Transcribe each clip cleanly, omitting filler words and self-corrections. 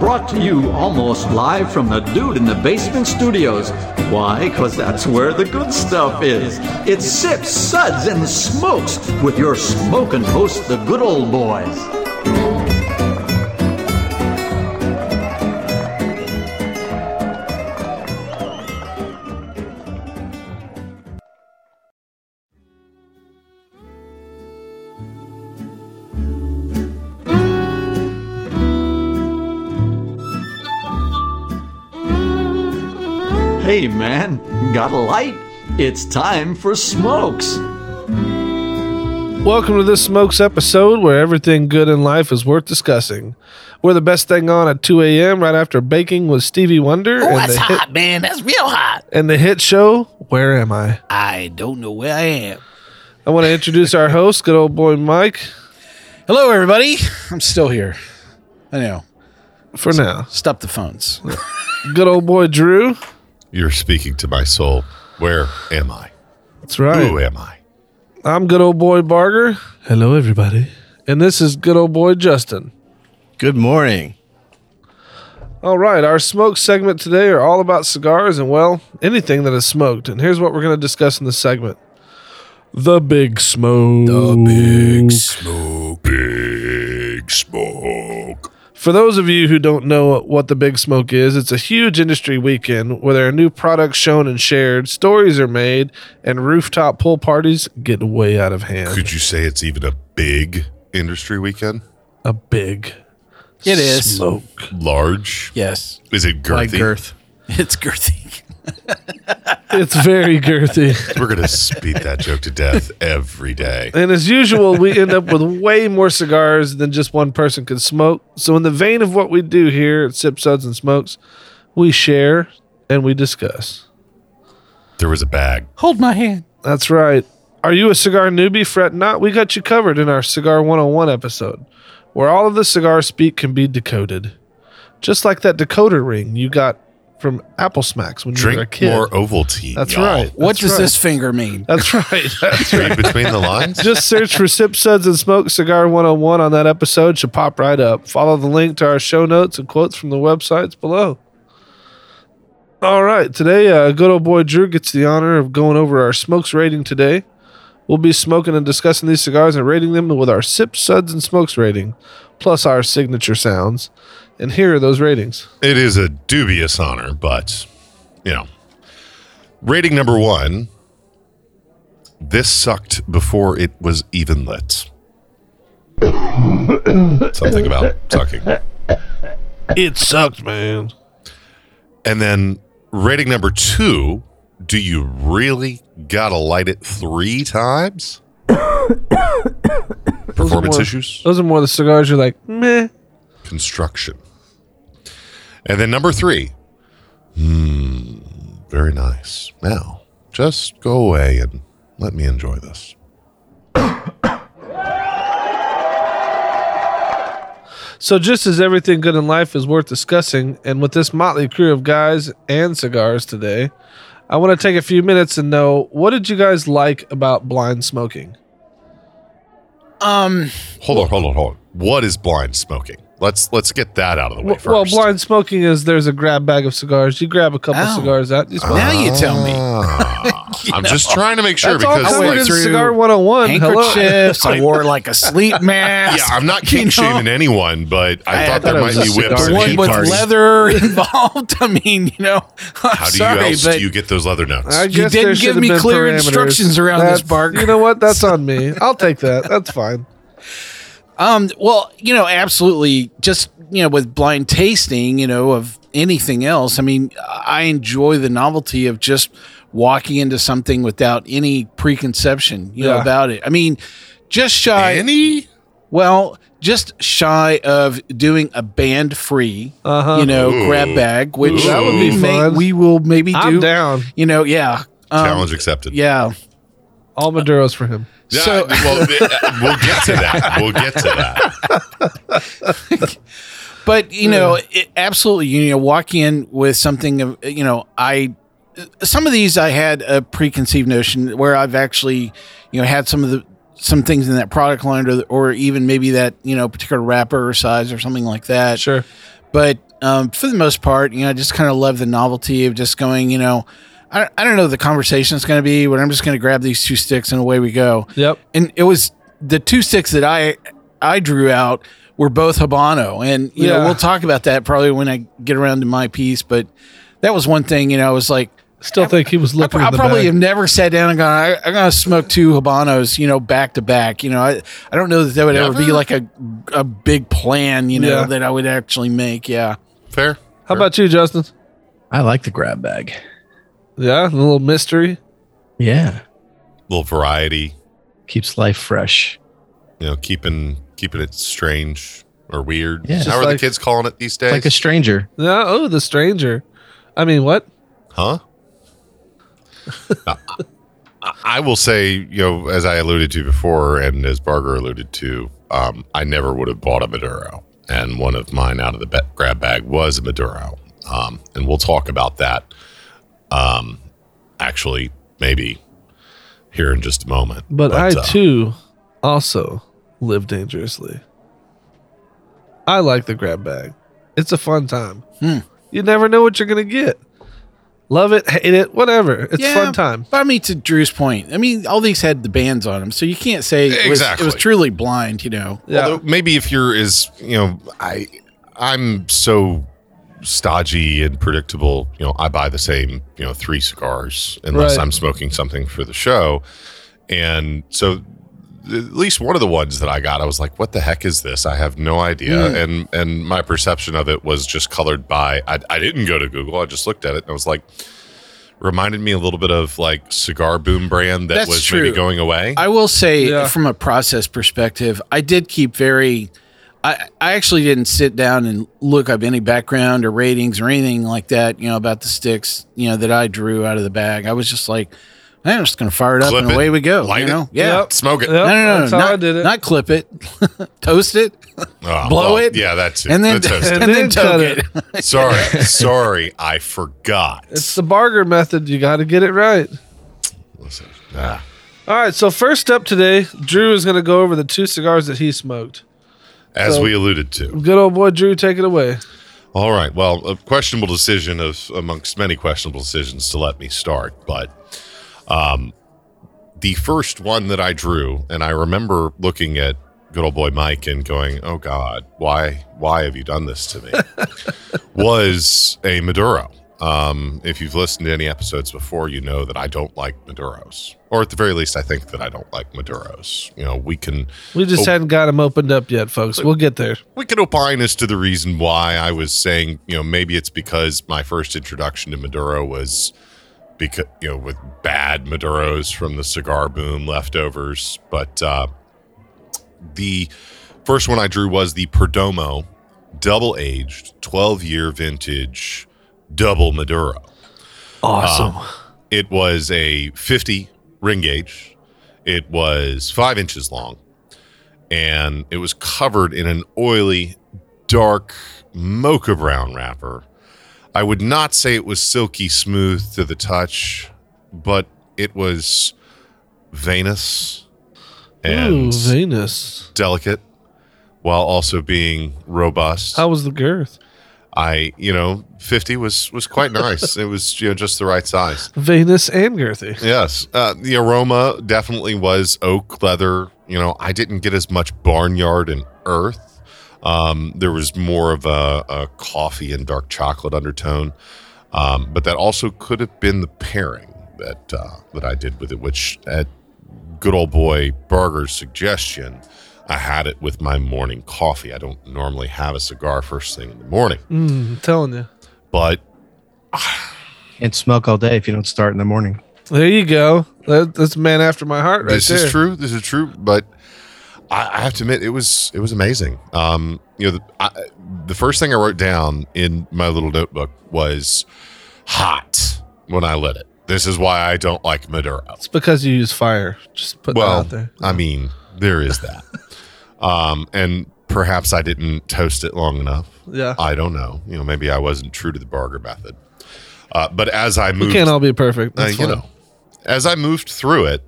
brought to you almost live from the Dude in the Basement Studios. Why? Because that's where the good stuff is. It's Sips, Suds, and Smokes with your smoking host, the Good Old Boys. Hey man, got a light? It's time for Smokes. Welcome to this Smokes episode where everything good in life is worth discussing. We're the best thing on at 2 a.m. right after baking with Stevie Wonder. Oh, that's hot, man. That's real hot. And the hit show, Where Am I? I don't know where I am. I want to introduce our host, good old boy Mike. Hello, everybody. I'm still here. I know. For now. Stop the phones. Good old boy Drew. You're speaking to my soul. Where am I? That's right. Who am I? I'm good old boy Barger. Hello, everybody. And this is good old boy Justin. Good morning. All right, our smoke segment today are all about cigars and, well, anything that is smoked. And here's what we're going to discuss in this segment. The Big Smoke. The Big Smoke. Big smoke. For those of you who don't know what the Big Smoke is, it's a huge industry weekend where there are new products shown and shared, stories are made, and rooftop pool parties get way out of hand. Could you say it's even a big industry weekend? A big It is. smoke. Large? Yes. Is it girthy? Like girth. It's girthy. It's very girthy. We're going to beat that joke to death every day. And as usual, we end up with way more cigars than just one person can smoke. So in the vein of what we do here at Sip, Suds, and Smokes, we share and we discuss. There was a bag. Hold my hand. That's right. Are you a cigar newbie? Fret not. We got you covered in our Cigar 101 episode, where all of the cigar speak can be decoded. Just like that decoder ring you got from Apple Smacks when you were a Drink kid. more Ovaltine. That's y'all. right. What That's does right. this finger mean? That's right. That's Read between the lines? Just search for Sip, Suds, and Smoke Cigar 101 on that episode. Should pop right up. Follow the link to our show notes and quotes from the websites below. All right. Today, good old boy Drew gets the honor of going over our Smokes rating today. We'll be smoking and discussing these cigars and rating them with our Sip, Suds, and Smokes rating, plus our signature sounds. And here are those ratings. It is a dubious honor, but, you know. Rating number 1. This sucked before it was even lit. Something about sucking. It sucked, man. And then rating number 2. Do you really gotta light it 3 times? Performance issues? Those are more the cigars you're like, meh. Construction. And then number 3. Very nice. Now, just go away and let me enjoy this. So just as everything good in life is worth discussing, and with this motley crew of guys and cigars today, I want to take a few minutes and know, what did you guys like about blind smoking? Hold on. What is blind smoking? Let's get that out of the way first. Well, blind smoking is there's a grab bag of cigars. You grab a couple Ow. cigars out. You smoke. Now you tell me. I'm just trying to make sure That's all because covered went in through Cigar 101. Hello. Handkerchiefs. I wore like a sleep mask. yeah, I'm not You kink know? shaming anyone, but I thought thought there it might was be a whips cigar and One key with cards. leather involved. I mean, I'm How do sorry, else but do you get those leather notes? I You guess didn't there give should have me been clear parameters. instructions around this, That's- Barker. You know what? That's on me. I'll take that. That's fine. Well, absolutely. Just, with blind tasting, of anything else. I mean, I enjoy the novelty of just walking into something without any preconception, Yeah. about it. I mean, just shy. Any? Just shy of doing a band-free, Ooh. grab bag, which That would be fun. we will maybe do. I'm down. Yeah. Challenge accepted. Yeah. All Maduros for him. Yeah, So- well, we'll get to that. But absolutely, walk in with something of, some of these I had a preconceived notion where I've actually, had some things in that product line or even maybe that, particular wrapper or size or something like that. Sure. But for the most part, I just kind of love the novelty of just going, I don't know what the conversation is going to be, but I'm just going to grab these 2 sticks and away we go. Yep. And it was the 2 sticks that I drew out were both Habano. And, we'll talk about that probably when I get around to my piece. But that was one thing, I was like, still think he was looking I at the probably bag. have never sat down and gone, I'm going to smoke 2 Habanos, back to back. I don't know that would ever be like a big plan, that I would actually make. Yeah. Fair. How about you, Justin? I like the grab bag. Yeah, a little mystery. Yeah. Little variety, Keeps life fresh. keeping it strange or weird. Yeah. How are like- the kids calling it these days? Like a stranger. Yeah. Oh, the stranger. I mean, what? Huh? I will say, as I alluded to before, and as Barger alluded to, I never would have bought a Maduro, and one of mine out of the grab bag was a Maduro, and we'll talk about that. Actually, maybe here in just a moment. But I too also live dangerously. I like the grab bag. It's a fun time. You never know what you're gonna get. Love it, hate it, whatever. It's a fun time. But to Drew's point, all these had the bands on them, so you can't say it Exactly. was truly blind, Yeah. Although maybe if you're as I'm so stodgy and predictable, I buy the same 3 cigars unless Right. I'm smoking something for the show, and so at least one of the ones that I got, I was like, what the heck is this? I have no idea. And my perception of it was just colored by, I didn't go to Google. I just looked at it and I was like, reminded me a little bit of like Cigar Boom brand that That's was true. maybe going away. I will say, Yeah. from a process perspective, I did keep I actually didn't sit down and look up any background or ratings or anything like that, about the sticks, that I drew out of the bag. I was just like, I'm just going to fire it up Clip and it, away we go. light it. Yeah. Yep. Smoke it. Yep. No. That's how not, I did it. Not clip it, toast it, Oh, blow well, it. Yeah, that's it. and then That's it. and then then cut toke it. Sorry, I forgot. It's the Barger method. You got to get it right. Listen, All right. So first up today, Drew is going to go over the 2 cigars that he smoked. as So- we alluded to. Good old boy Drew, take it away. All right. Well, a questionable decision amongst many questionable decisions to let me start, but the first one that I drew, and I remember looking at good old boy Mike and going, "Oh God, why have you done this to me?" was a Maduro. If you've listened to any episodes before, you know that I don't like Maduros, or at the very least, I think that I don't like Maduros. We just hadn't got him opened up yet, folks. We'll get there. We can opine as to the reason why. I was saying, maybe it's because my first introduction to Maduro was because, with bad Maduros from the Cigar Boom leftovers. But the first one I drew was the Perdomo double-aged 12-year vintage double Maduro. Awesome. It was a 50 ring gauge. It was 5 inches long, and it was covered in an oily, dark mocha brown wrapper. I would not say it was silky smooth to the touch, but it was veinous and Ooh, Venus. delicate while also being robust. How was the girth? 50 was quite nice. It was just the right size. Venus and girthy. Yes. The aroma definitely was oak leather. I didn't get as much barnyard and earth. There was more of a coffee and dark chocolate undertone. But that also could have been the pairing that I did with it, which at good old boy Barger's suggestion, I had it with my morning coffee. I don't normally have a cigar first thing in the morning, I'm telling you. but Can't smoke all day if you don't start in the morning. There you go. That's a man after my heart right this there. is true. This is true. But I have to admit, it was amazing. The first thing I wrote down in my little notebook was hot when I lit it. This is why I don't like Maduro. It's because you use fire. Just put that Well, out there. I mean, there is that. And perhaps I didn't toast it long enough. Yeah. I don't know. Maybe I wasn't true to the Barger method. But as I We moved, can't all be perfect. That's fine. as I moved through it,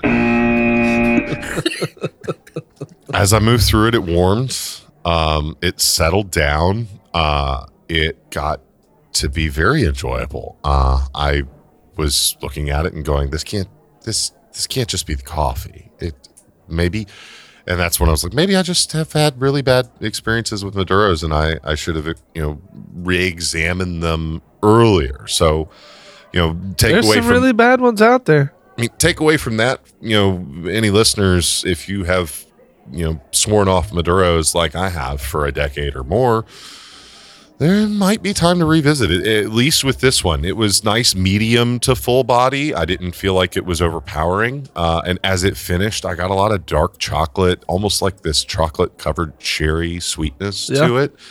it warmed. It settled down. it got to be very enjoyable. I was looking at it and going, this can't just be the coffee. It maybe, and that's when I was like, maybe I just have had really bad experiences with Maduros, and I should have re-examined them earlier. So There's some really bad ones out there. I mean, take away from that, any listeners, if you have sworn off Maduros like I have for a decade or more, there might be time to revisit it, at least with this one. It was nice medium to full body. I didn't feel like it was overpowering. And as it finished, I got a lot of dark chocolate, almost like this chocolate covered cherry sweetness to it.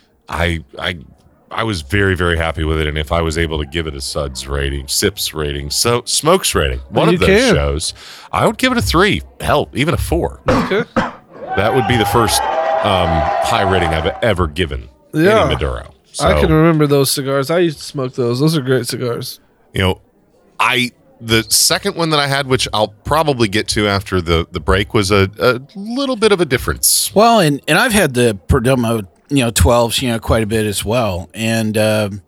I was very, very happy with it. And if I was able to give it a Suds rating, Sips rating, so Smokes rating, one of those shows, I would give it a 3. Hell, even a 4. Okay. That would be the first high rating I've ever given any Maduro. So, I can remember those cigars. I used to smoke those. Those are great cigars. The second one that I had, which I'll probably get to after the break, was a little bit of a difference. Well, and I've had the Perdomo 12s, quite a bit as well. And, but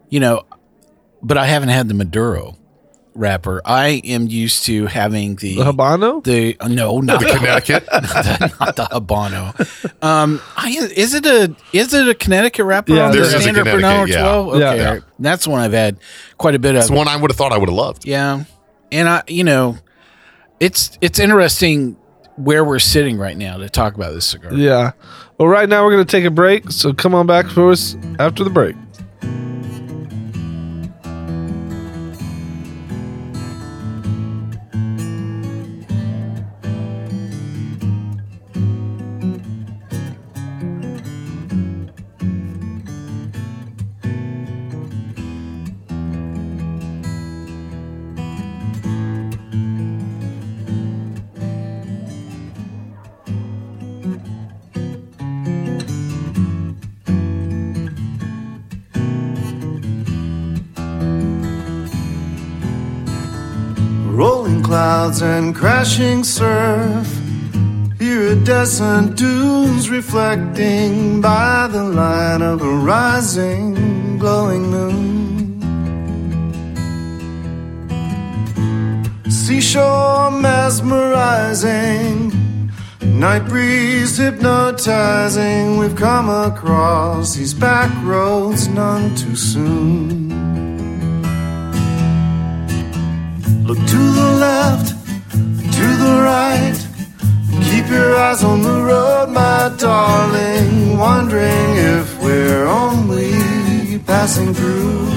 I haven't had the Maduro wrapper. I am used to having the Habano? No, not the Connecticut. Not the Habano. Is it a Connecticut wrapper? Yeah, on there the is a standard Connecticut, Perdomo 12? Okay. Yeah. That's the one I've had quite a bit of. It's the one I would have thought I would have loved. Yeah. And it's interesting where we're sitting right now to talk about this cigar. Yeah. Well, right now we're going to take a break, so come on back for us after the break. Rolling clouds and crashing surf, iridescent dunes reflecting by the light of a rising, glowing moon. Seashore mesmerizing, night breeze hypnotizing. We've come across these back roads none too soon. Look to the left, to the right. Keep your eyes on the road, my darling. Wondering if we're only passing through.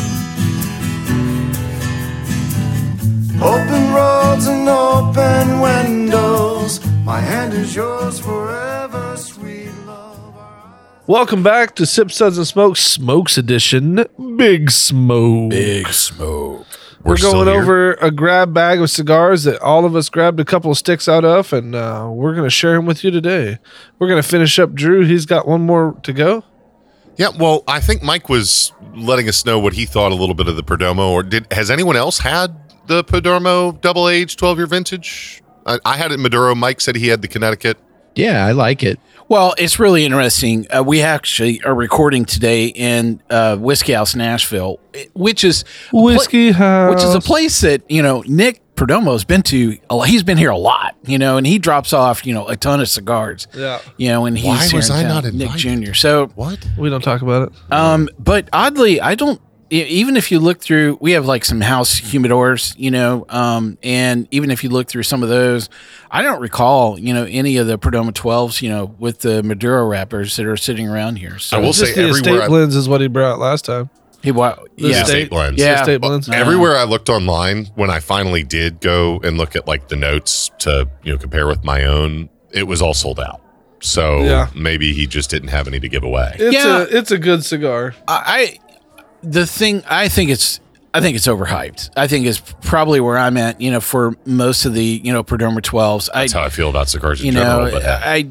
Open roads and open windows. My hand is yours forever, sweet love. Welcome back to Sip, Suds, and Smokes, Smokes Edition. Big Smoke. Big Smoke. We're going still here. over a grab bag of cigars that all of us grabbed a couple of sticks out of, and we're going to share them with you today. We're going to finish up Drew. He's got one more to go. Yeah, well, I think Mike was letting us know what he thought a little bit of the Perdomo. Or has anyone else had the Perdomo double age 12-year vintage? I had it in Maduro. Mike said he had the Connecticut. Yeah, I like it. Well, it's really interesting. We actually are recording today in Whiskey House, Nashville, which is Whiskey House. which is a place that Nick Perdomo's been to. He's been here a lot, and he drops off a ton of cigars. Yeah. And he's Why here was in I town, not Nick invited? Jr. So What? We don't talk about it. but oddly, I don't. Even if you look through, we have like some house humidors, and even if you look through some of those, I don't recall, any of the Perdomo 12s, with the Maduro wrappers that are sitting around here. So I will Just say the everywhere estate blends is what he brought last time. yeah, estate blends. Yeah. Estate blends. Everywhere I looked online, when I finally did go and look at like the notes to compare with my own, it was all sold out. So Yeah. maybe he just didn't have any to give away. It's a good cigar. I think it's overhyped. I think it's probably where I'm at, for most of the, Perdomo 12s. That's how I feel about cigars in general. But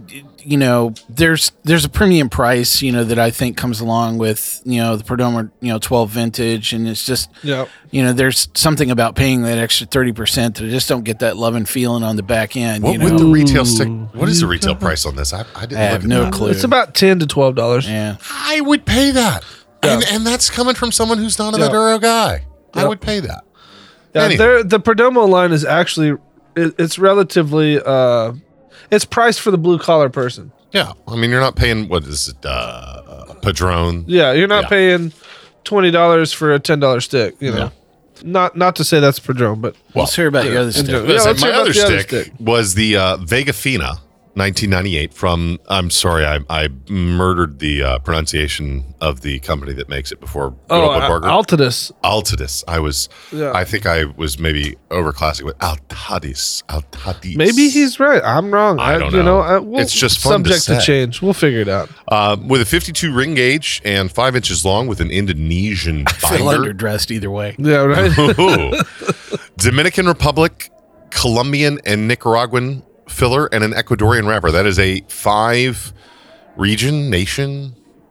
there's a premium price, that I think comes along with, the Perdomo, 12 vintage. And it's just, there's something about paying that extra 30% that I just don't get that love and feeling on the back end. What would the retail stick? What is the retail price on this? I didn't I have look at no that. clue. It's about $10 to $12. Yeah. I would pay that. Yeah. And that's coming from someone who's not a Maduro guy. I would pay that. Yeah, Anyway. the Perdomo line is actually it's relatively it's priced for the blue collar person. Yeah. I mean, you're not paying, what is it, Padron? Yeah, you're not paying $20 for a $10 stick. Yeah. Not to say that's Padron, but Let's hear about your other stick. Yeah, Listen, let's hear my about other the other stick stick. was the Vega Fina 1998 from, I'm sorry, I murdered the pronunciation of the company that makes it before Burger. Altadis. Altadis. Yeah. I think I was maybe overclassing with Altadis. Maybe he's right. I'm wrong. I don't know. We'll, It's just fun to subject to say. change. We'll figure it out. With a 52 ring gauge and 5 inches long with an Indonesian I feel binder. underdressed either way. Yeah, right. Ooh. Dominican Republic, Colombian, and Nicaraguan filler, and an Ecuadorian wrapper. That is a 5 region nation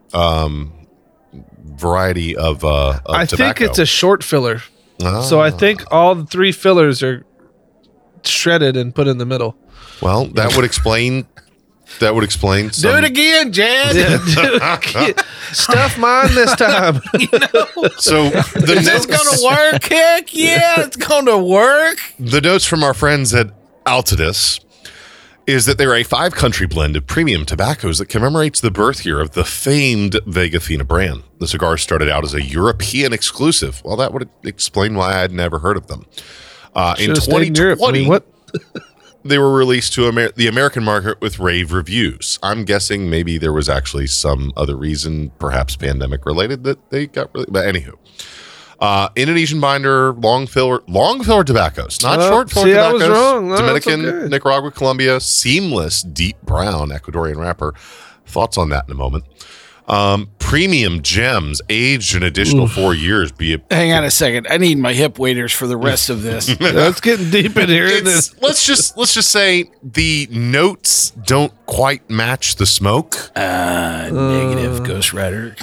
variety of I tobacco. think it's a short filler. Ah. So I think all the 3 fillers are shredded and put in the middle. Well, that would explain. That would explain. Do it again, Jazz. Yeah, dude. Stuff mine this time. So the Is this going to work? Heck yeah, it's going to work. The notes from our friends at Altadis is that they're a 5-country blend of premium tobaccos that commemorates the birth year of the famed Vega Fina brand. The cigar started out as a European exclusive. Well, that would explain why I had never heard of them. In Should've stayed in Europe. 2020, I mean, what? they were released to the American market with rave reviews. I'm guessing maybe there was actually some other reason, perhaps pandemic related, that they got really. But anywho, Indonesian binder, long filler tobaccos, not short filler see, I tobaccos. was wrong. No, that's Dominican, okay. Nicaragua, Colombia, seamless deep brown Ecuadorian wrapper. Thoughts on that in a moment. Premium gems, aged an additional 4 years. Hang on a second. I need my hip waders for the rest of this. That's getting deep in here. Isn't it? Let's just say the notes don't quite match the smoke. Negative, Ghost Rider.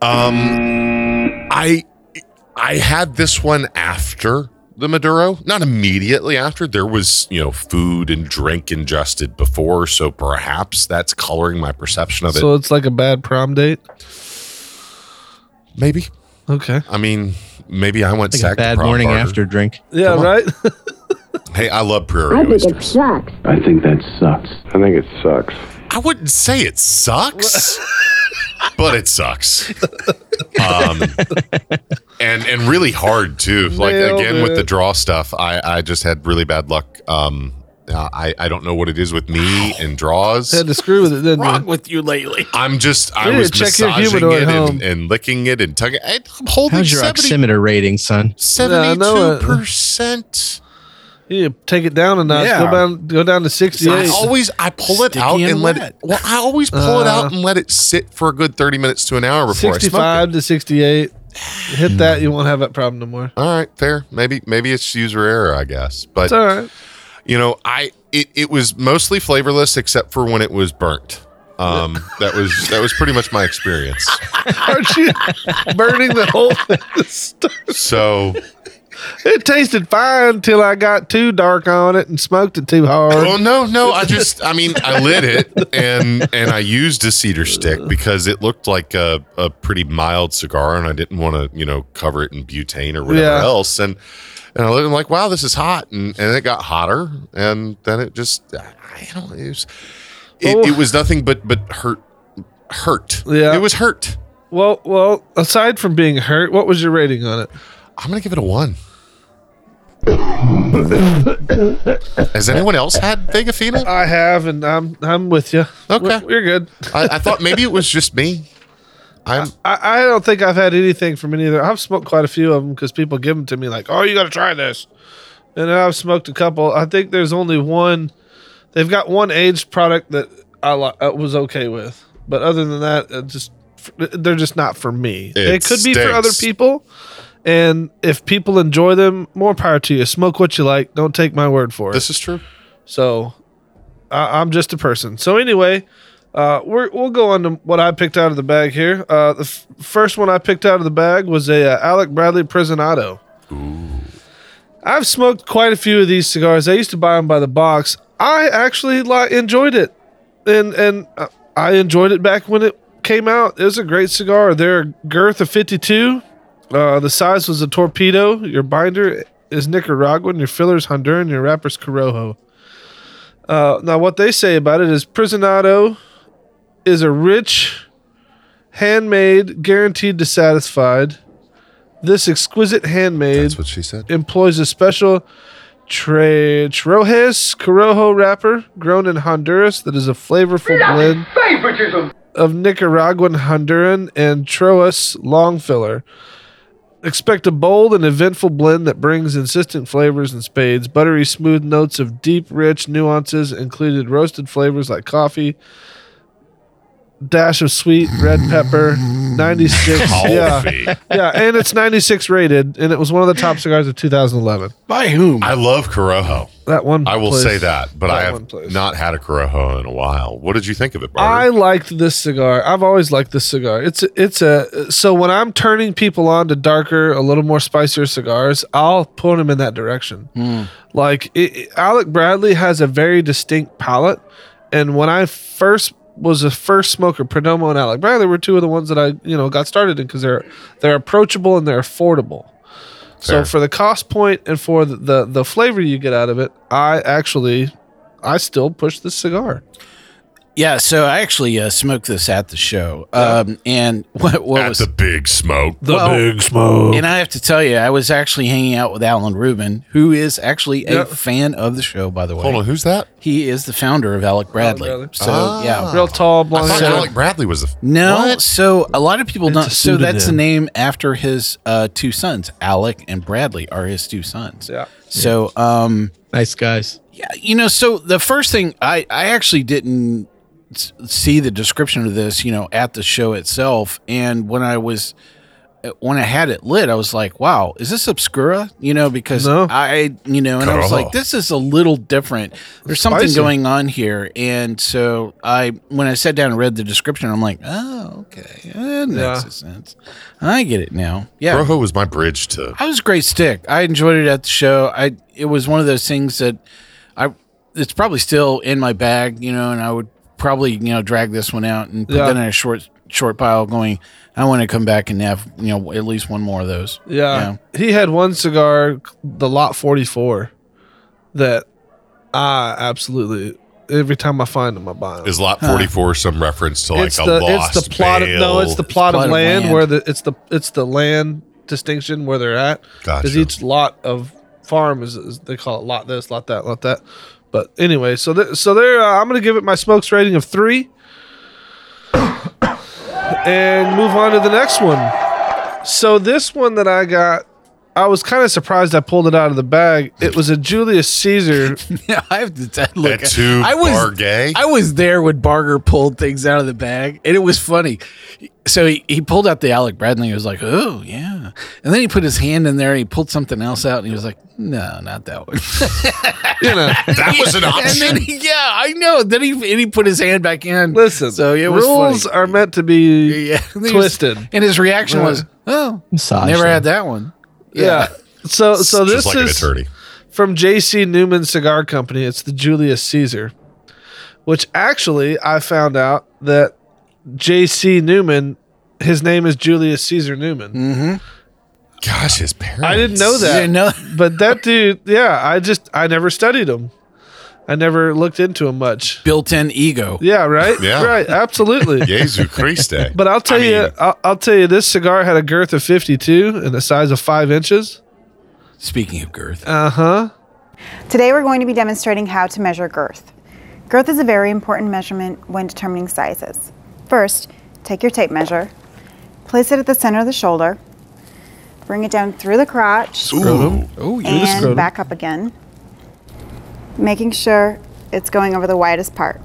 I had this one after the Maduro, not immediately after. There was, food and drink ingested before, so perhaps that's coloring my perception of it. So it's like a bad prom date. Maybe. Okay. I mean, maybe I went Like sack a to bad prom morning barter. after drink. Yeah. Come on. Right. Hey, I love prairie I think it oysters. sucks. I think that sucks. I think it sucks. I wouldn't say it sucks, but it sucks. And really hard too. Like Nailed again with it. the draw stuff, I just had really bad luck. I don't know what it is with me and draws. Had to screw with it, didn't Wrong you? with you lately? I You was need to check your massaging humidor it at home. and licking it and tugging. I'm holding How's your oximeter rating, son? Yeah, I know it. 72%. You need to take it down a notch. Yeah. Go down to 68. I pull it Sticky out and and let wet. it. Well, I always pull it out and let it sit for a good 30 minutes to an hour before I 65 smoke to 68. Hit that, you won't have that problem no more. it. All right, fair. Maybe it's user error, I guess. But It's all right. it was mostly flavorless except for when it was burnt. That was pretty much my experience. Aren't you burning the whole thing? So, It tasted fine till I got too dark on it and smoked it too hard. oh no, I lit it and I used a cedar stick because it looked like a pretty mild cigar and I didn't want to, cover it in butane or whatever Yeah. else. And I lit it, I'm like, wow, this is hot. And it got hotter. And then it just, it was nothing but hurt. Yeah. It was hurt. Well, aside from being hurt, what was your rating on it? I'm going to give it a 1. Has anyone else had Vega Fina? I have, and I'm with you. Okay. We're good. I thought maybe it was just me. I don't think I've had anything from any of them. I've smoked quite a few of them because people give them to me like, oh, you got to try this. And I've smoked a couple. I think there's only one. They've got one aged product that I was okay with. But other than that, they're just not for me. It could be for other stinks. people. And if people enjoy them, more power to you. Smoke what you like. Don't take my word for it. This is true. So I'm just a person. So anyway, We'll go on to what I picked out of the bag here. The first one I picked out of the bag was a Alec Bradley Prisonato. Ooh. I've smoked quite a few of these cigars. I used to buy them by the box. I actually enjoyed it, and I enjoyed it back when it came out. It was a great cigar. Their girth of 52. The size was a torpedo. Your binder is Nicaraguan. Your filler is Honduran. Your wrapper's Corojo. Now, what they say about it is Prisonato is a rich, handmade, guaranteed to satisfied. This exquisite handmade That's what she said. employs a special Trojes Corojo wrapper grown in Honduras that is a flavorful blend of Nicaraguan, Honduran, and Troas long filler. Expect a bold and eventful blend that brings insistent flavors in spades. Buttery, smooth notes of deep, rich nuances included roasted flavors like coffee, dash of sweet red pepper, 96. Coffee. Yeah, and it's 96 rated, and it was one of the top cigars of 2011. By whom? I love Corojo. That one. I will place. say that, but That I one have place. not had a Corojo in a while. What did you think of it, I Barber? liked this cigar. I've always liked this cigar. It's a so when I'm turning people on to darker, a little more spicier cigars, I'll put them in that direction. Like Alec Bradley has a very distinct palate, and when I was a first smoker, Perdomo and Alec Bradley were two of the ones that I got started in because they're approachable and they're affordable. So Fair. for the cost point and for the flavor you get out of it, I still push this cigar. Yeah, so I actually smoked this at the show. And what At was the Big Smoke. Big smoke. and I have to tell you, I was actually hanging out with Alan Rubin, who is actually a fan of the show, by the way. Hold on, who's that? He is the founder of Alec Bradley. Bradley. So, yeah. Real tall, I blonde thought hair. Alec Bradley was the. No, What? so a lot of people don't. a So that's the pseudonym. name after his two sons. Alec and Bradley are his two sons. Yeah. So, Nice guys. yeah, so the first thing I actually didn't see the description of this, at the show itself, and when I had it lit, I was like, "Wow, is this Obscura?" Because No. and I was like, "This is a little different. There's something Spicy. going on here." And so when I sat down and read the description, I'm like, "Oh, okay, that makes sense. I get it now." Yeah, Corojo was my bridge to. I was a great stick. I enjoyed it at the show. It was one of those things that it's probably still in my bag, and I would probably, drag this one out and put Yeah. that in a short pile going, I want to come back and have, at least one more of those. Yeah. He had one cigar, the Lot 44, that I absolutely, every time I find them, I buy them. Is Lot 44 some reference to like It's a the lost plot of, no, it's the plot of land, where it's the land distinction where they're at. Gotcha. Because each lot of farm is they call it lot this, lot that, lot that. But anyway, so there, I'm going to give it my smokes rating of 3 and move on to the next one. So this one that I got, I was kind of surprised I pulled it out of the bag. It was a Julius Caesar. Yeah, I have to tell look. Etu Bargay? I was there when Barger pulled things out of the bag, and it was funny. So he pulled out the Alec Bradley. He was like, "Oh yeah," and then he put his hand in there and he pulled something else out, and he was like, "No, not that one." That was an option. And then I know. Then he put his hand back in. Listen, so it was rules funny. are meant to be Yeah, and he was- twisted. and his reaction was, "Oh, Massage never them. had that one." Yeah. So this Just like an is attorney. from J.C. Newman Cigar Company. It's the Julius Caesar, which actually I found out that J.C. Newman, his name is Julius Caesar Newman. Gosh, his parents. I didn't know You that. didn't know? But that dude, yeah, I never studied him. I never looked into him much. Built-in ego. Yeah, right? Yeah. Right, absolutely. Jesu Christe. But I'll tell you, I'll tell you, this cigar had a girth of 52 and a size of 5 inches. Speaking of girth, Today we're going to be demonstrating how to measure girth. Girth is a very important measurement when determining sizes. First, take your tape measure, place it at the center of the shoulder, bring it down through the crotch, Scrotum. and scrotum. back up again, making sure it's going over the widest part.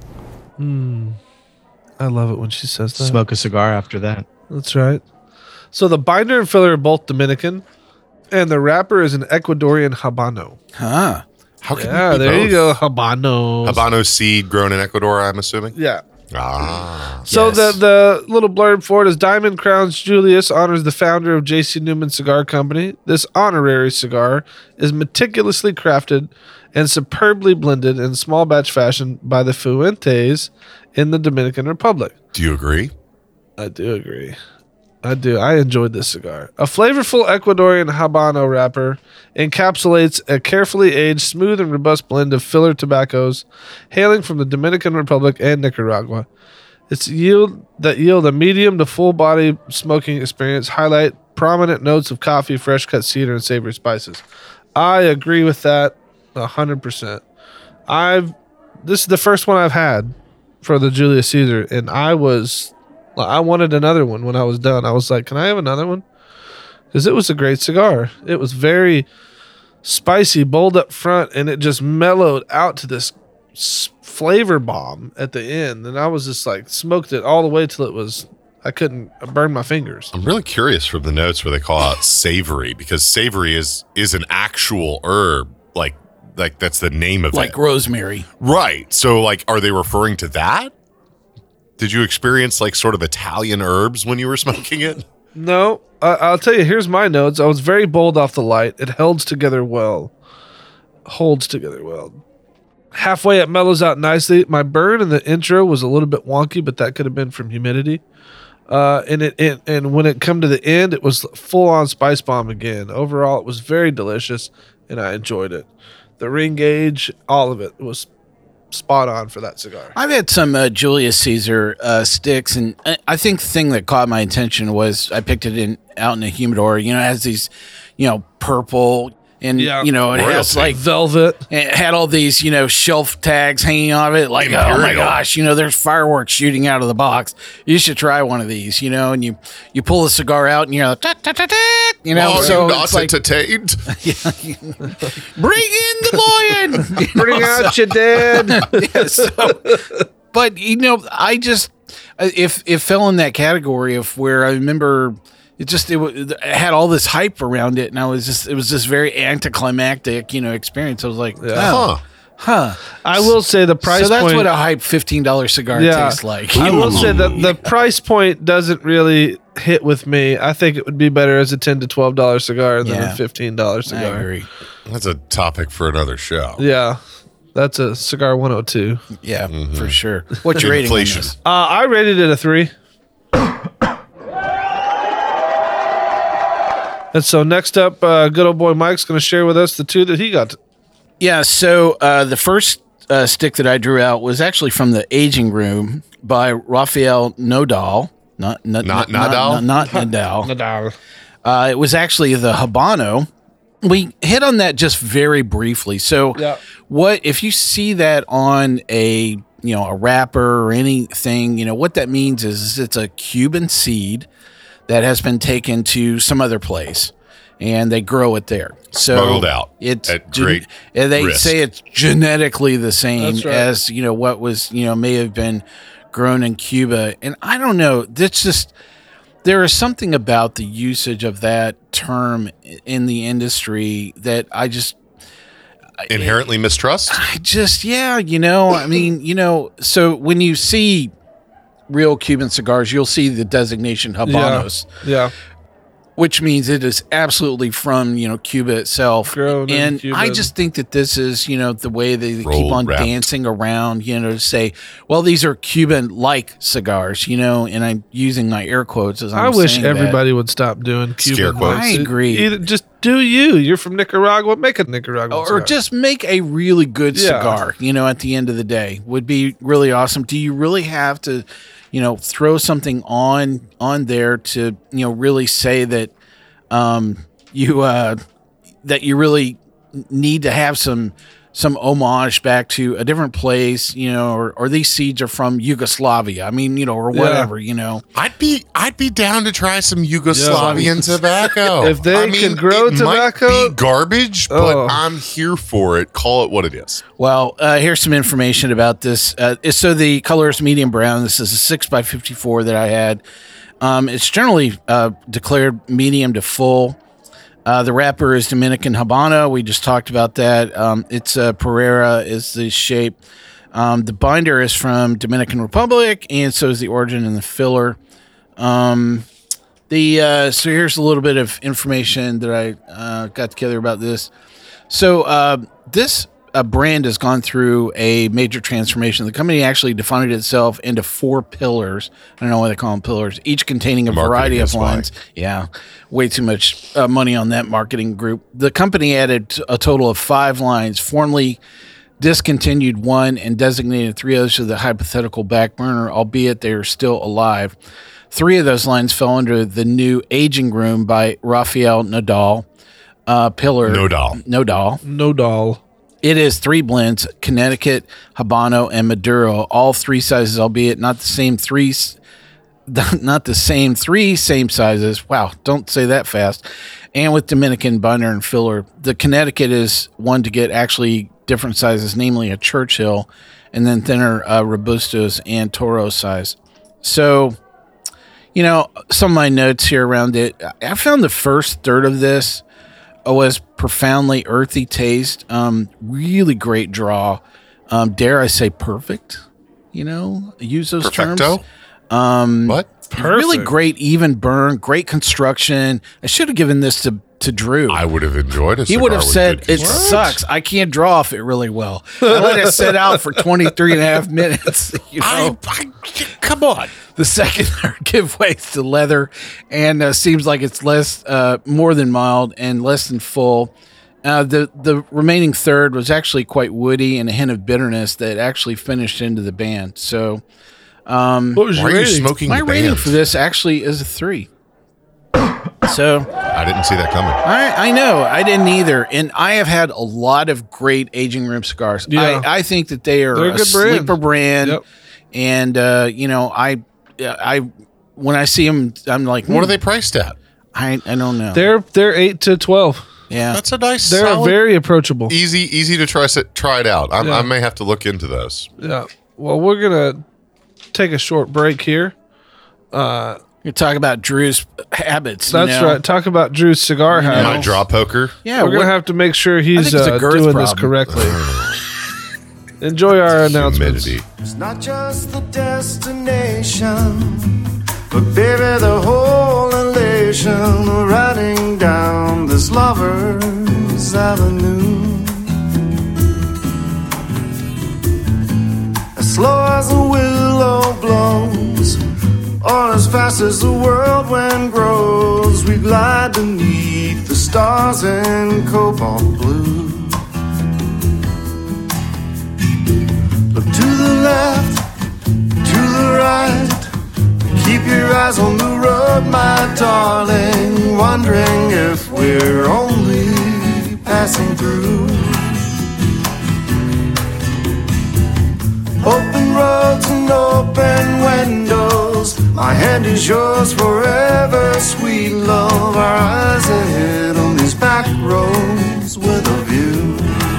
I love it when she says that. Smoke a cigar after that. That's right. So the binder and filler are both Dominican, and the wrapper is an Ecuadorian Habano. huh? How can Yeah, it be there you both? go, Habano. Habano seed grown in Ecuador, I'm assuming. Yeah, So Yes. the little blurb for it is Diamond Crowns Julius honors the founder of J.C. Newman Cigar Company. This honorary cigar is meticulously crafted and superbly blended in small batch fashion by the Fuentes in the Dominican Republic. Do you agree? I do agree. I do. I enjoyed this cigar. A flavorful Ecuadorian Habano wrapper encapsulates a carefully aged, smooth, and robust blend of filler tobaccos hailing from the Dominican Republic and Nicaragua. Its yield a medium to full body smoking experience highlight prominent notes of coffee, fresh cut cedar, and savory spices. I agree with that 100%. This is the first one I've had for the Julius Caesar, and I wanted another one when I was done. I was like, can I have another one? Because it was a great cigar. It was very spicy, bold up front, and it just mellowed out to this flavor bomb at the end. And I was just like, smoked it all the way till I couldn't burn my fingers. I'm really curious from the notes where they call out savory, because savory is an actual herb. Like that's the name of it. Like rosemary. Right. So like, are they referring to that? Did you experience like sort of Italian herbs when you were smoking it? No, I'll tell you, here's my notes. I was very bold off the light. It holds together well. Halfway, it mellows out nicely. My burn in the intro was a little bit wonky, but that could have been from humidity. And when it come to the end, it was full on spice bomb again. Overall, it was very delicious, and I enjoyed it. The ring gauge, all of it was spot on for that cigar. I've had some Julius Caesar sticks, and I think the thing that caught my attention was I picked it out in a humidor. You know, it has these, purple, and it has like velvet. And it had all these, shelf tags hanging off it. Like, oh my gosh, there's fireworks shooting out of the box. You should try one of these, and you pull the cigar out and you're like, so not it's like, entertained. bring in the lion. Bring out your dad. But I just it fell in that category of where I remember it had all this hype around it, and it was just very anticlimactic, experience. I was like, I will say the price point. So that's what a hype $15 cigar tastes like. I will say that the price point doesn't really hit with me. I think it would be better as a $10 to $12 cigar than a $15 cigar. I agree. That's a topic for another show. Yeah. That's a cigar 102. Yeah, for sure. What's your rating on Inflation. this? I rated it a 3. And so next up, good old boy Mike's going to share with us the two that he got. Yeah, so the first stick that I drew out was actually from the Aging Room by Rafael Nadal. Not Nadal? Not Nadal. Nadal. It was actually the Habano. We hit on that just very briefly. So what if you see that on a wrapper or anything, what that means is it's a Cuban seed that has been taken to some other place, and they grow it there. So Smuggled out it's at great and they risk. say it's genetically the same That's right. as what was may have been grown in Cuba. And I don't know. That's just there is something about the usage of that term in the industry that I just Inherently mistrust? So when you see real Cuban cigars, you'll see the designation Habanos, Yeah. which means it is absolutely from, Cuba itself. Grown in And Cuba. I just think that this is, the way they keep Rolled, on wrapped. dancing around, to say, well, these are Cuban-like cigars, and I'm using my air quotes as I'm I wish saying that. everybody would stop doing Scare Cuban quotes. I agree. Either just do you. You're from Nicaragua. Make a Nicaraguan Or cigar. just make a really good Yeah. cigar, at the end of the day would be really awesome. Do you really have to, throw something on there to, really say that that you really need to have some homage back to a different place, or these seeds are from Yugoslavia. I mean, or whatever, I'd be down to try some Yugoslavian tobacco. If they could grow it tobacco- might be garbage, but Oh. I'm here for it. Call it what it is. Well, here's some information about this. So the color is medium brown. This is a 6x54 that I had. It's generally declared medium to full. The wrapper is Dominican Habano. We just talked about that. It's Pereira is the shape. The binder is from Dominican Republic, and so is the origin and the filler. So here's a little bit of information that I got together about this. So this brand has gone through a major transformation. The company actually defined itself into 4 pillars. I don't know why they call them pillars, each containing a variety of lines. Yeah, way too much money on that marketing group. The company added a total of 5 lines, formally discontinued 1 and designated 3 others to the hypothetical back burner, albeit they are still alive. 3 of those lines fell under the new Aging Room by Rafael Nadal. Pillar. Nodal. It is 3 blends: Connecticut, Habano, and Maduro. All 3 sizes, albeit not the same 3 same sizes. Wow, don't say that fast. And with Dominican binder and filler. The Connecticut is one to get actually different sizes, namely a Churchill, and then thinner Robustos and Toro size. So, some of my notes here around it. I found the first third of this was profoundly earthy taste, really great draw. Dare I say perfect? Use those Perfecto? terms. What? Really great even burn, great construction. I should have given this to Drew. I would have enjoyed it. He would have said, it sucks. I can't draw off it really well. I let it sit out for 23 and a half minutes. Come on. The second give way to leather and seems like it's more than mild and less than full. The remaining third was actually quite woody and a hint of bitterness that actually finished into the band. So, What was your Why are you rating? smoking my the rating band? for this actually is a 3. So I didn't see that coming. I know I didn't either, and I have had a lot of great Aging Room cigars. Yeah. I think that they're a a good brand. sleeper brand, Yep. and I when I see them, I'm like, What are they priced at? I don't know. They're 8 to 12. yeah, That's a nice, They're solid, very approachable. easy to try it out. Yeah. I may have to look into those. Yeah. Well, we're gonna take a short break here. you talk about Drew's habits. That's right. Talk about Drew's cigar My habits. draw poker. Yeah, We're gonna have to make sure he's think it's a girth doing this problem. correctly. Enjoy our announcements. Humidity. It's not just the destination, but baby, the whole elation of riding down this lover's avenue. As slow as a willow blows, or as fast as the whirlwind grows, we glide beneath the stars in cobalt blue. Look to the left, to the right. Keep your eyes on the road, my darling. Wondering if we're only passing through. Open roads and open windows. My hand is yours forever, sweet love. Our eyes ahead on these back roads with a view.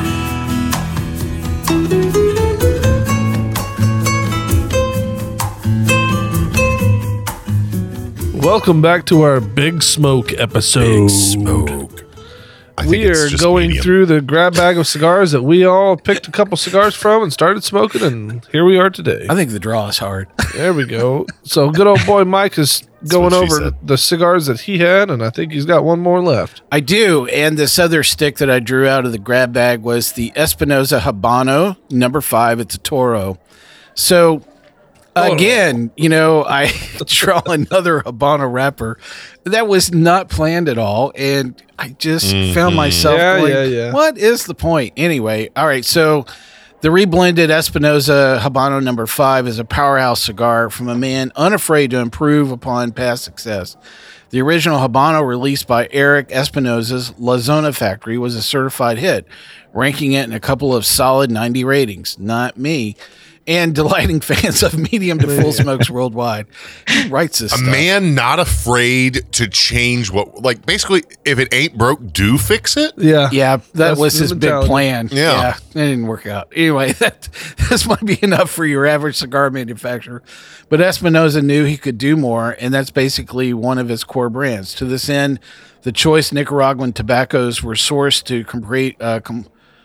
Welcome back to our Big Smoke episode. I think We it's are just going medium. through the grab bag of cigars that we all picked a couple cigars from and started smoking, and here we are today. I think the draw is hard. There we go. So good old boy Mike is going what she over said. the cigars that he had, and I think he's got one more left. I do, and this other stick that I drew out of the grab bag was the Espinosa Habano number 5. It's a Toro. So again, I draw another Habano wrapper. That was not planned at all, and I just found myself going, what is the point? Anyway, all right, so the reblended Espinosa Habano number 5 is a powerhouse cigar from a man unafraid to improve upon past success. The original Habano, released by Eric Espinosa's La Zona factory, was a certified hit, ranking it in a couple of solid 90 ratings. Not me. And delighting fans of medium to full smokes worldwide. Who writes this A stuff? man not afraid to change basically, if it ain't broke, do fix it. Yeah. Yeah, that That's was the his big mentality. plan. Yeah. It didn't work out. Anyway, this might be enough for your average cigar manufacturer. But Espinosa knew he could do more, and that's basically one of his core brands. To this end, the choice Nicaraguan tobaccos were sourced to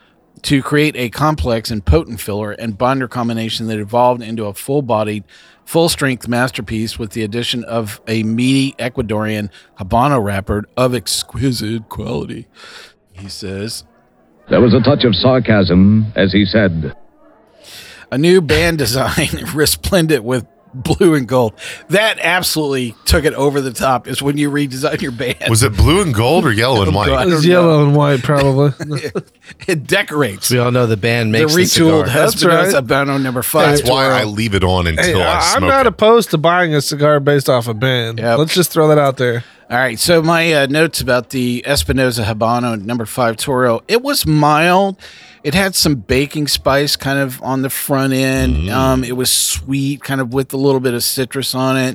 to create a complex and potent filler and binder combination that evolved into a full-bodied, full-strength masterpiece with the addition of a meaty Ecuadorian Habano wrapper of exquisite quality. He says, There was a touch of sarcasm as he said, a new band design resplendent with blue and gold. That absolutely took it over the top, is when you redesign your band. Was it blue and gold or yellow and white? I It was don't yellow and white, probably. It decorates. We all know the band The makes the retooled cigar. Espinosa right. Habano number 5. That's why I leave it on until Hey, I I'm smoke not it. opposed to buying a cigar based off a band. Yep. Let's just throw that out there. All right, so my notes about the Espinosa Habano number 5 Toro. It was mild. It had some baking spice kind of on the front end. It was sweet, kind of with a little bit of citrus on it.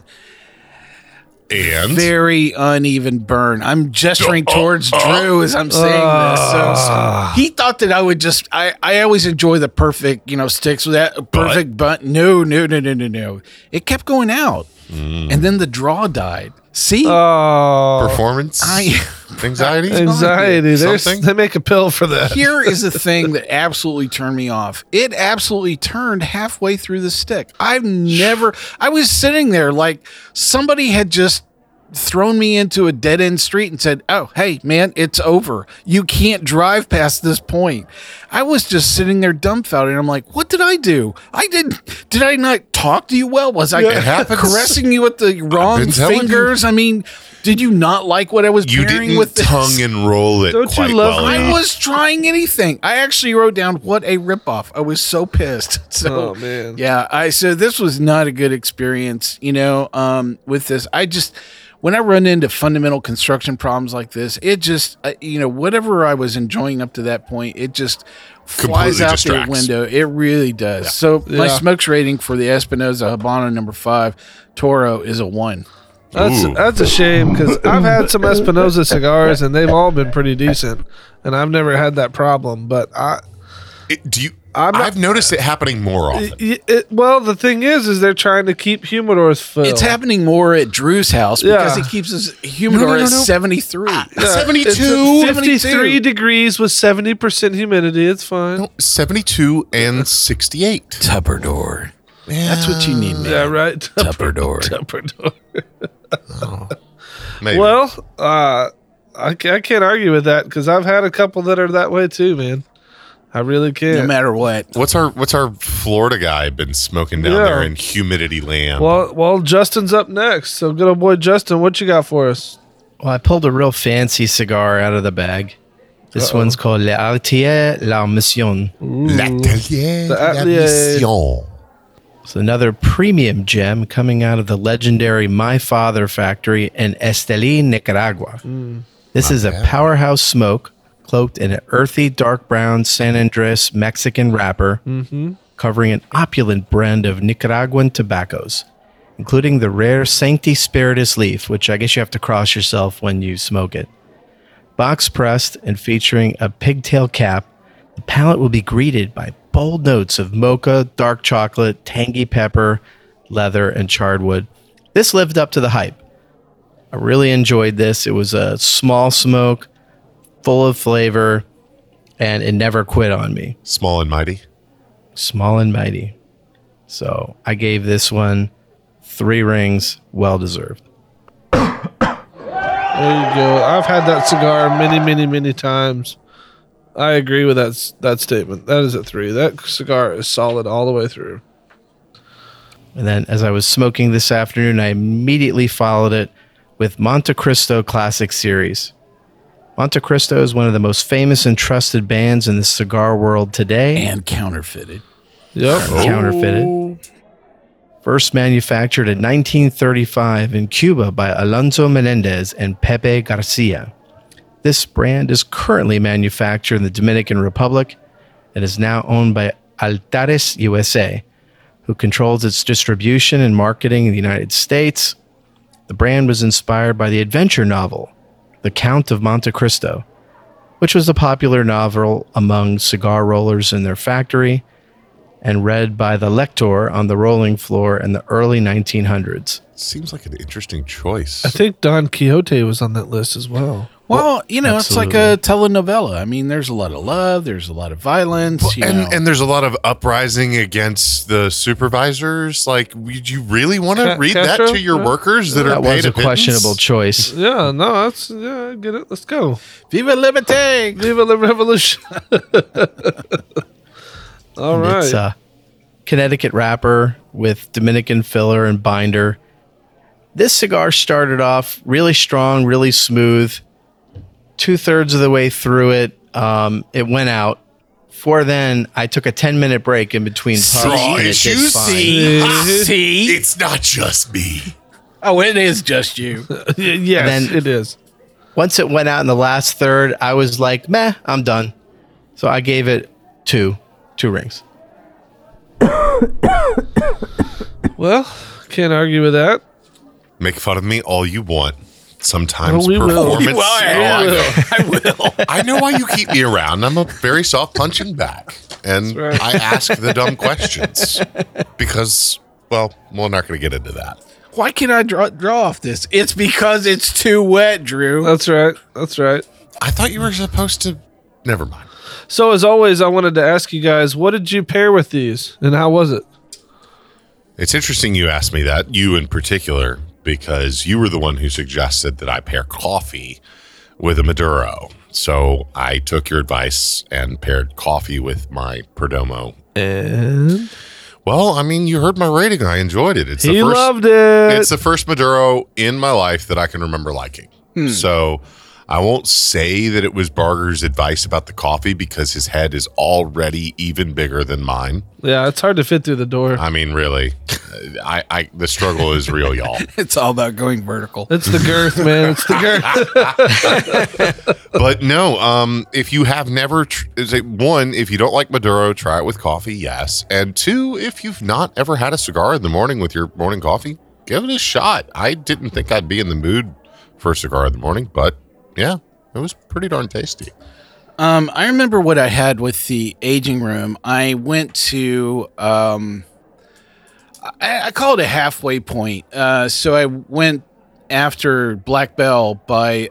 And Very uneven burn. I'm gesturing towards Drew as I'm saying this. So he thought that I would just. I always enjoy the perfect, sticks with that perfect butt. No. It kept going out, and then the draw died. See, performance anxiety. Anxiety. Something? They make a pill for that. here is the thing that absolutely turned me off. It absolutely turned halfway through the stick. I was sitting there like somebody had just thrown me into a dead end street and said, "Oh, hey, man, it's over. You can't drive past this point." I was just sitting there dumbfounded. I'm like, what did I do? Did I not talk to you well? Was I It happens. caressing you with the wrong been telling fingers? I mean, did you not like what I was You pairing didn't with this? tongue and roll it Don't you quite love well me? I enough. was trying anything. I actually wrote down what a ripoff. I was so pissed. So, Oh, man. yeah. So this was not a good experience. With this, when I run into fundamental construction problems like this, it just, whatever I was enjoying up to that point, it just flies Completely out distracts. the window. It really does. So my Yeah. smokes rating for the Espinosa Habano number 5 Toro is a 1. That's a shame because I've had some Espinosa cigars and they've all been pretty decent, and I've never had that problem. But I've noticed it happening more often. well, the thing is they're trying to keep humidors filled. It's happening more at Drew's house because he keeps his humidor at 73. 72. It's 53 degrees with 70% humidity. It's fine. 72 and 68. Tupperdor. That's what you need, man. Yeah, right. Tupperdor. Tupperdor. Maybe. Well, I can't argue with that because I've had a couple that are that way too, man. I really can't. No matter what. What's our Florida guy been smoking down there in humidity land? Well, Justin's up next. So good old boy Justin, what you got for us? Well, I pulled a real fancy cigar out of the bag. This one's called L'Atelier La Mission. L'Atelier The La Atelier. Mission. It's another premium gem coming out of the legendary My Father factory in Esteli, Nicaragua. This is a powerhouse smoke cloaked in an earthy dark brown San Andres Mexican wrapper, covering an opulent blend of Nicaraguan tobaccos, including the rare Sancti Spiritus leaf, which I guess you have to cross yourself when you smoke it. Box pressed and featuring a pigtail cap, the palate will be greeted by bold notes of mocha, dark chocolate, tangy pepper, leather, and charred wood. This lived up to the hype. I really enjoyed this. It was a small smoke, full of flavor, and it never quit on me. Small and mighty. Small and mighty. So I gave this one 3 rings, well deserved. There you go. I've had that cigar many times. I agree with that statement. That is a 3. That cigar is solid all the way through. And then as I was smoking this afternoon, I immediately followed it with Monte Cristo Classic Series. Monte Cristo is one of the most famous and trusted bands in the cigar world today. And counterfeited. Yep. Counterfeited. First manufactured in 1935 in Cuba by Alonso Menendez and Pepe Garcia. This brand is currently manufactured in the Dominican Republic and is now owned by Altares USA, who controls its distribution and marketing in the United States. The brand was inspired by the adventure novel, The Count of Monte Cristo, which was a popular novel among cigar rollers in their factory and read by the lector on the rolling floor in the early 1900s. Seems like an interesting choice. I think Don Quixote was on that list as well. Well, it's like a telenovela. I mean, there's a lot of love, there's a lot of violence, and there's a lot of uprising against the supervisors. Like, would you really want to read Castro? that to your workers that are That paid was a pittance? questionable choice. Yeah, no, I get it. Let's go. Viva Liberté! Viva la revolution. All right. It's a Connecticut wrapper with Dominican filler and binder. This cigar started off really strong, really smooth. 2/3 of the way through it, it went out. For then, I took a 10-minute break in between puffs. Straw and it did issues? fine. See? It's not just me. Oh, it is just you. Yes, Then- it is. Once it went out in the last third, I was like, meh, I'm done. So I gave it two rings. Well, can't argue with that. Make fun of me all you want. Sometimes Oh, we will. performance. I will. I know why you keep me around. I'm a very soft punching bag, and right. I ask the dumb questions because, well, we're not going to get into that. Why can't I draw off this? It's because it's too wet, Drew. That's right. That's right. I thought you were supposed to. Never mind. So, as always, I wanted to ask you guys, what did you pair with these, and how was it? It's interesting you asked me that, you in particular, because you were the one who suggested that I pair coffee with a Maduro. So I took your advice and paired coffee with my Perdomo. And Well, I mean, you heard my rating. I enjoyed it. It's he loved it. It's the first Maduro in my life that I can remember liking. So I won't say that it was Barger's advice about the coffee because his head is already even bigger than mine. Yeah, it's hard to fit through the door. I mean, really, the struggle is real, y'all. It's all about going vertical. It's the girth, man. It's the girth. But no, if you have never, one, if you don't like Maduro, try it with coffee, yes. And two, if you've not ever had a cigar in the morning with your morning coffee, give it a shot. I didn't think I'd be in the mood for a cigar in the morning, but yeah, it was pretty darn tasty. I remember what I had with the aging room. I went to, I call it a halfway point. So I went after Black Bell by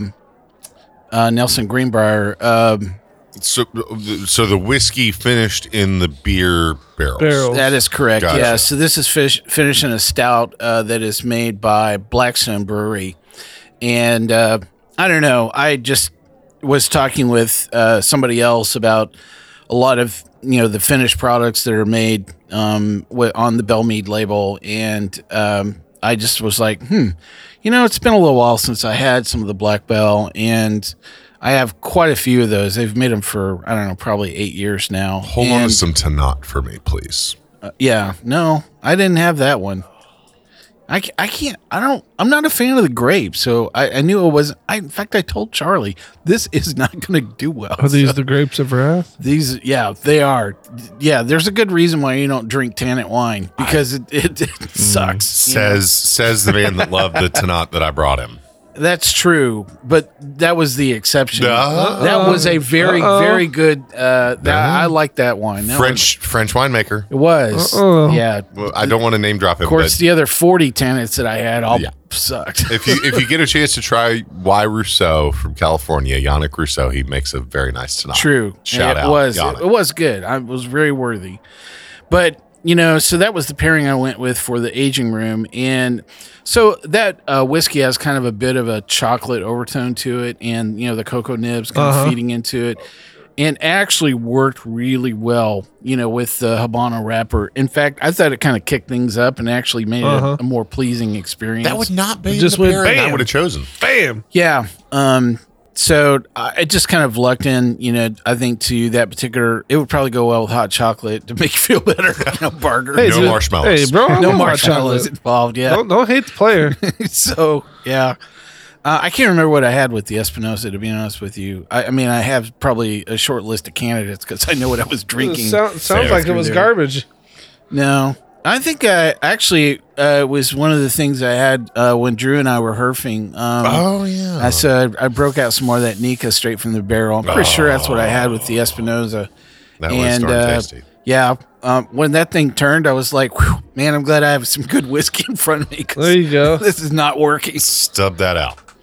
Nelson Greenbrier. So the whiskey finished in the beer barrels. That is correct. Gotcha. Yeah. So this is finished in a stout that is made by Blackstone Brewery. And I don't know. I just was talking with somebody else about a lot of the finished products that are made on the Bellmead label, and I just was like, it's been a little while since I had some of the Black Bell, and I have quite a few of those. They've made them for I don't know, probably 8 years now. Hold on to some Tanat for me, please. Yeah, no, I didn't have that one. I can't. I'm not a fan of the grape, so I knew it wasn't. In fact, I told Charlie this is not going to do well. Are these the grapes of wrath? These, yeah, they are. Yeah, there's a good reason why you don't drink Tanit wine because it sucks. Says the man that loved the Tanat that I brought him. That's true, but that was the exception. That was a very, very good. I like that wine. That French winemaker. It was. Yeah. Well, I don't want to name drop him. Of course, but the other 40 Tanits that I had all sucked. if you get a chance to try Y. Rousseau from California, Yannick Rousseau, he makes a very nice Tanat. True. Shout out. Yannick. It was good. I was very worthy. But, so that was the pairing I went with for the aging room. And so that whiskey has kind of a bit of a chocolate overtone to it. And, the cocoa nibs kind of feeding into it. And actually worked really well, with the Habano wrapper. In fact, I thought it kind of kicked things up and actually made it a more pleasing experience. That would not be Just the went pairing I bam. would have chosen. Bam. Yeah. So I just kind of lucked in, I think to that particular, it would probably go well with hot chocolate to make you feel better. Barger. Hey, No dude. marshmallows. Hey, bro. I No love hot marshmallows chocolate. involved. Yeah. Don't hate the player. So, yeah. I can't remember what I had with the Espinosa, to be honest with you. I mean, I have probably a short list of candidates because I know what I was drinking. Sounds like it was there. garbage. No. I think actually it was one of the things I had when Drew and I were herfing. Oh, yeah. I said I broke out some more of that Nika straight from the barrel. I'm pretty sure that's what I had with the Espinosa. That was darn tasty. Yeah, when that thing turned, I was like, whew, man, I'm glad I have some good whiskey in front of me. 'Cause There you go. This is not working. Stub that out.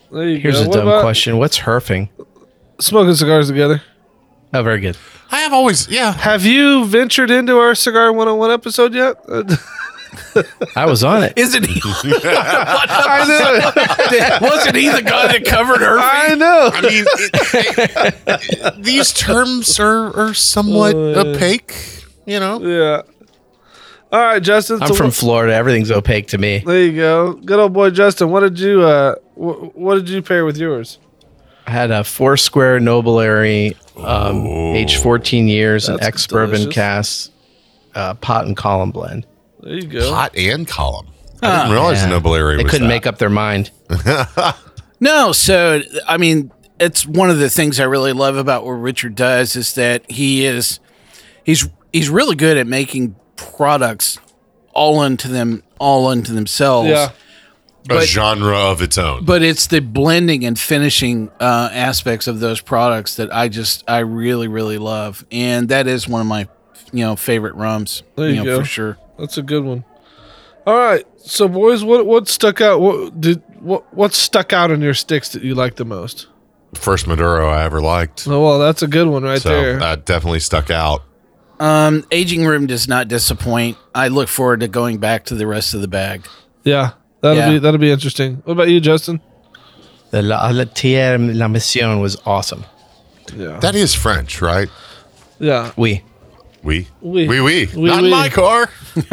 There you Here's go. a What dumb about question. What's herfing? smoking cigars together? Oh, very good. I have always, yeah. Have you ventured into our Cigar 101 episode yet? I was on it. Isn't he? I know. Wasn't he the guy that covered her? I know. I mean, these terms are somewhat opaque, you know? Yeah. All right, Justin. I'm so from what- Florida. Everything's opaque to me. There you go. Good old boy Justin. What did you what did you pair with yours? I had a Foursquare Nobleary, aged 14 years, an That's ex-bourbon delicious. cask, pot and column blend. There you go. Pot and column. I didn't realize Nobleary They was couldn't that. make up their mind. No, so I mean, it's one of the things I really love about what Richard does is that he's really good at making products all unto themselves. Yeah. a genre of its own. But it's the blending and finishing aspects of those products that I really, really love. And that is one of my, favorite rums, There you go. for sure. That's a good one. All right. So boys, what stuck out what stuck out on your sticks that you liked the most? First Maduro I ever liked. Oh well, that's a good one right So there. that definitely stuck out. Aging room does not disappoint. I look forward to going back to the rest of the bag. Yeah. That'll be interesting. What about you, Justin? The La Tierre La Mission was awesome. Yeah. That is French, right? Yeah. We. Oui. Oui. Not in my car.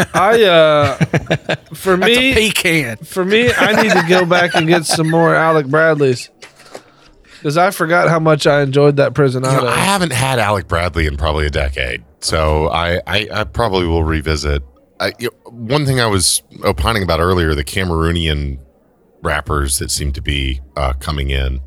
For me, Pecan. I need to go back and get some more Alec Bradley's. Because I forgot how much I enjoyed that Prisonato. I haven't had Alec Bradley in probably a decade, so I probably will revisit. One thing I was opining about earlier, the Cameroonian wrappers that seem to be coming in.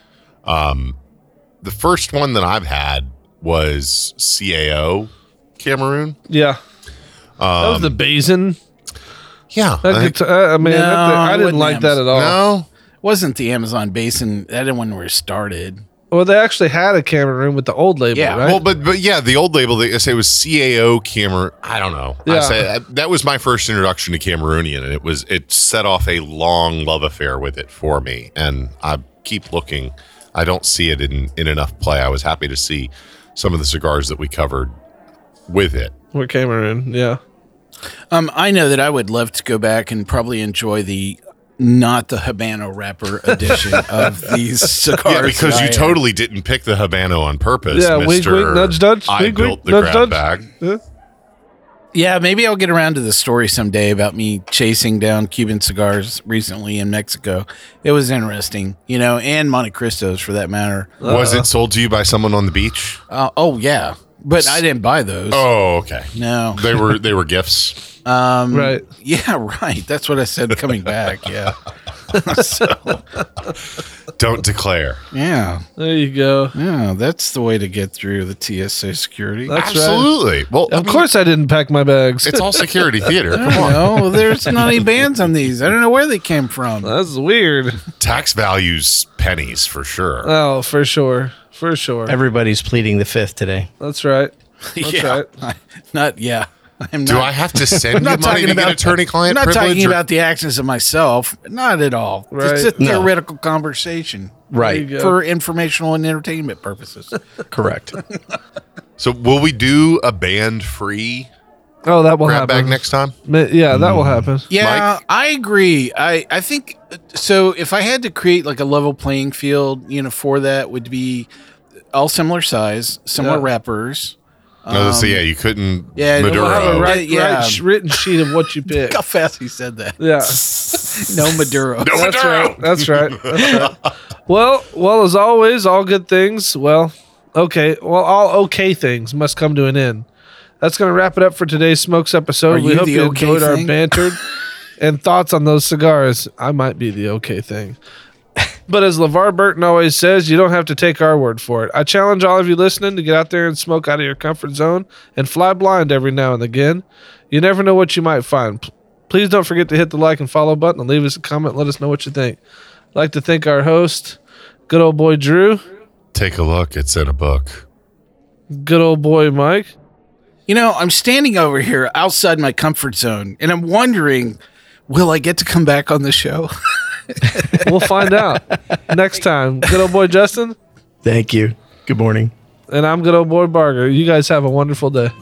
The first one that I've had was CAO Cameroon. Yeah. That was the Basin. Yeah. I No, didn't it like wasn't that at all. No. Wasn't the Amazon Basin, that didn't when we started. Well, they actually had a Cameroon with the old label, Yeah. right? Well, but yeah, the old label, they say it was CAO Cameroon. I don't know. Yeah. That was my first introduction to Cameroonian, and it set off a long love affair with it for me. And I keep looking. I don't see it in enough play. I was happy to see some of the cigars that we covered with it. We're Cameroon, yeah. I know that I would love to go back and probably enjoy not the Habano wrapper edition of these cigars. Yeah, because that you I totally didn't pick the Habano on purpose. Yeah, Mr. wink, wink, nudge, nudge. I Wink, built wink, the nudge, grab nudge. bag. Yeah. Yeah, maybe I'll get around to the story someday about me chasing down Cuban cigars recently in Mexico. It was interesting, and Monte Cristos for that matter. Was it sold to you by someone on the beach? Oh yeah, but I didn't buy those. Oh, okay. No. They were gifts. Right. Yeah, right. That's what I said coming back. Yeah. So, Don't declare. yeah. There you go. Yeah, that's the way to get through the TSA security. That's right. Absolutely. Well, Of course I didn't pack my bags. it's all security theater. Come on. No, there's not any bands on these. I don't know where they came from. That's weird. Tax values pennies for sure. Oh, for sure. For sure. Everybody's pleading the fifth today. That's right. That's yeah. right. I'm Do not, I have to send you not money talking to get about attorney-client I'm not privilege? talking or- about the actions of myself. Not at all. Right. It's a No. theoretical conversation Right. you go. for informational and entertainment purposes. Correct. So will we do a band-free Oh, that will grab bag happen. next time? Yeah, that will happen. Yeah, Mike? I agree. I think so. If I had to create like a level playing field, for that would be all similar size, similar Yeah. wrappers. No, so yeah, you couldn't yeah, Maduro. We'll have a Yeah. written sheet of what you pick. Look how fast he said that. Yeah. No Maduro. No That's Maduro! right. That's right. That's right. Well, as always, all good things. All okay things must come to an end. That's going to wrap it up for today's Smokes episode. Are We you hope the you okay enjoyed our thing? banter and thoughts on those cigars. I might be the okay thing. But as LeVar Burton always says, you don't have to take our word for it. I challenge all of you listening to get out there and smoke out of your comfort zone and fly blind every now and again. You never know what you might find. Please don't forget to hit the like and follow button and leave us a comment. Let us know what you think. I'd like to thank our host, good old boy Drew, Take a look. It's in a book. good old boy Mike. I'm standing over here outside my comfort zone, and I'm wondering, will I get to come back on the show? We'll find out next time. Good old boy Justin. Thank you. Good morning. And I'm good old boy Barger. You guys have a wonderful day.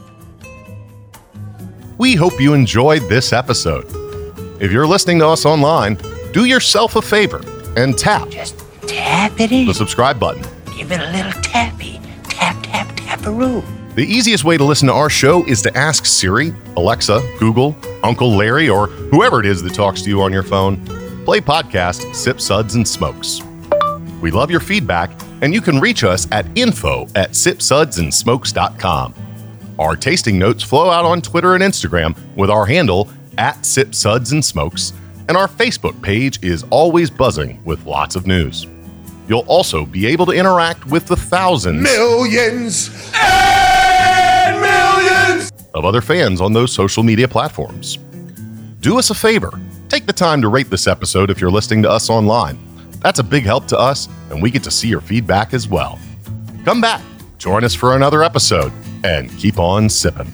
We hope you enjoyed this episode. If you're listening to us online, do yourself a favor and tap Tap it in. the subscribe button. Give it a little tappy. Tap, tap, tap-a-roo. The easiest way to listen to our show is to ask Siri, Alexa, Google, Uncle Larry, or whoever it is that talks to you on your phone, play podcast Sip, Suds, and Smokes. We love your feedback, and you can reach us at info@sipsudsandsmokes.com. Our tasting notes flow out on Twitter and Instagram with our handle @SipSudsAndSmokes, and our Facebook page is always buzzing with lots of news. You'll also be able to interact with the thousands, Millions and millions. of other fans on those social media platforms. Do us a favor. Take the time to rate this episode if you're listening to us online. That's a big help to us, and we get to see your feedback as well. Come back, join us for another episode, and keep on sipping.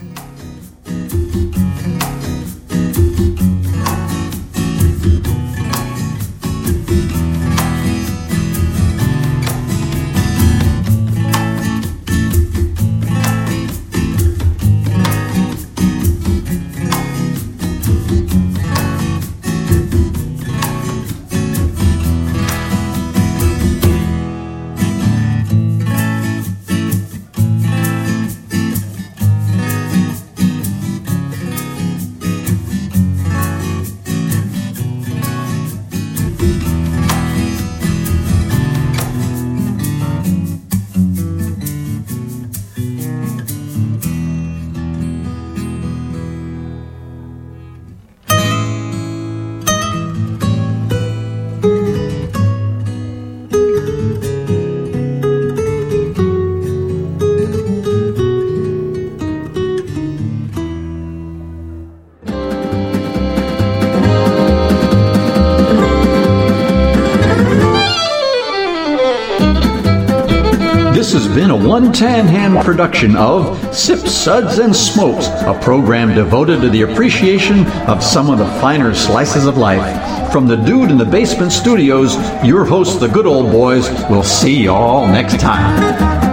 This has been a One Tan Hand production of Sip, Suds, and Smokes, a program devoted to the appreciation of some of the finer slices of life. From the Dude in the Basement Studios, your hosts, the Good Old Boys, will see y'all next time.